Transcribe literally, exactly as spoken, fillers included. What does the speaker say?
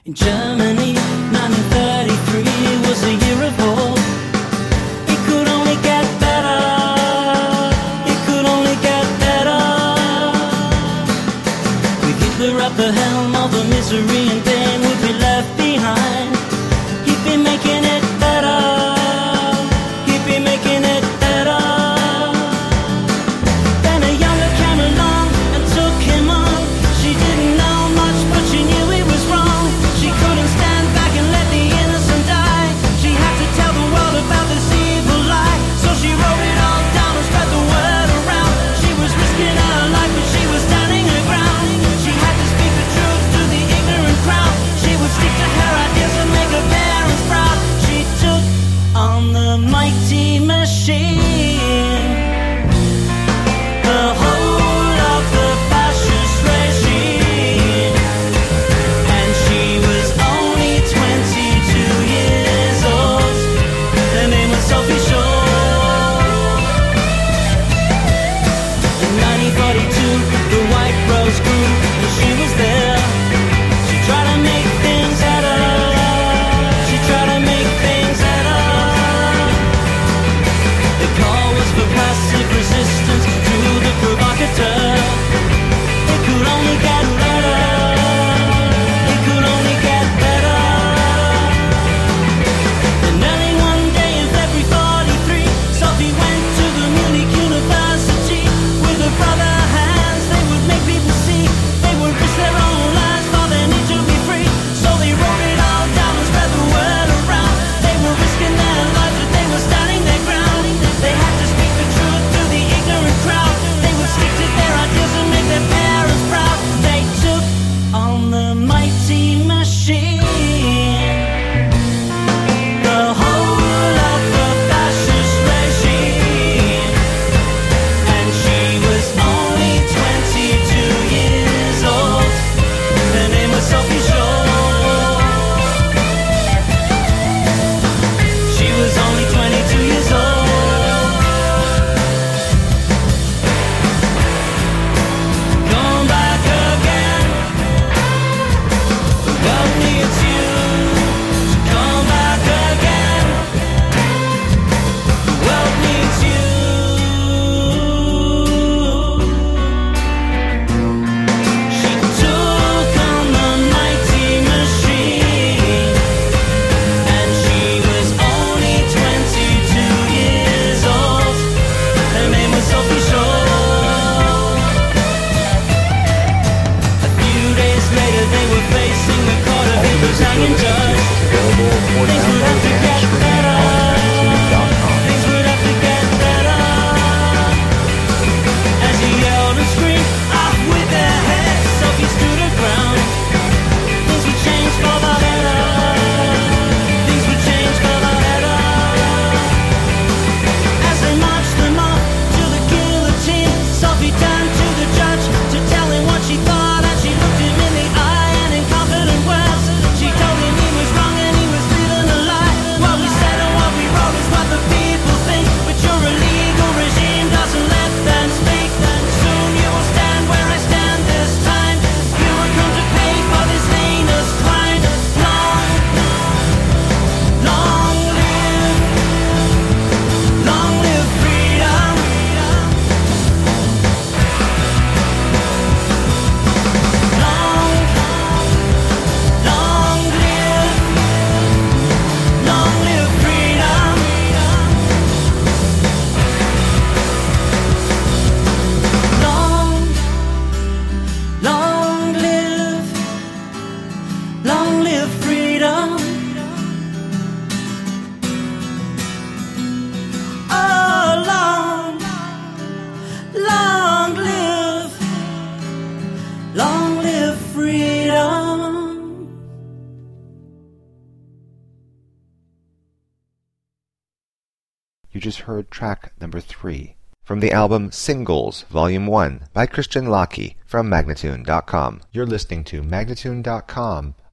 In Germany, nineteen thirty-three was a year of hope. It could only get better. It could only get better. With Hitler at the helm, all the misery and pain would be left behind. He'd be making it better. He'd be making it better. Then a younger came along and took him on. She didn't know much, but she knew he was wrong. She couldn't stand back and let the innocent die. She had to tell the world about this evil lie. So she wrote it all down and spread the word around. She was risking her life, but she was standing her ground. She had to speak the truth to the ignorant crowd. She would stick to her ideas and make her parents proud. She took on the mighty machine, the whole of the fascist regime. And she was only twenty-two years old. Her name was Sophie Scholl. In nineteen forty-two, the White Rose grew, and she was there. She tried to make things better. She tried to make things better. The call was for passive resistance to the provocateur. It could only get better. It could only get better. Then early one day in February forty-three, Sophie went to the Munich University. With her brother Hans, they would make people see. They would risk their own lives for their need to be free. So they wrote it all down and spread the word around. They were risking their lives, but they were standing their ground. They had to speak the truth to the ignorant crowd. They would stick to their ideas and make their parents proud. They took on the mighty machine, the whole of the fascist regime. And she was only twenty-two years old. Her name was Sophie Scholl. She was only twenty-two years old. Come back again. The world needs you to come back again. The world needs you. She took on the mighty machine, and she was only twenty-two years old. Her name was Sophie Scholl. A few days later, they were facing the court of Hitler's hanging judge. Things would have to get better. Things would have to get better. As he yelled and screamed, off with their heads, Sophie stood her ground. Things would change for the better. Things would change for the better. As they marched them off to the guillotine, Sophie turned to the judge to tell him what she thought, and she looked him in the eye, and in confident words she told him he was wrong and he was living a lie. What we said and what we wrote is what the people think, but your illegal regime doesn't let them speak. Soon you will stand where I stand this time. You will come to pay for this heinous crime. Long, long live, long live freedom. Long, long live, long live freedom. Long, long live, long live freedom. Oh, long, long live, long live freedom. You just heard track number three from the album Singles, Volume one by Christian Locke from Magnatune dot com. You're listening to Magnatune dot com,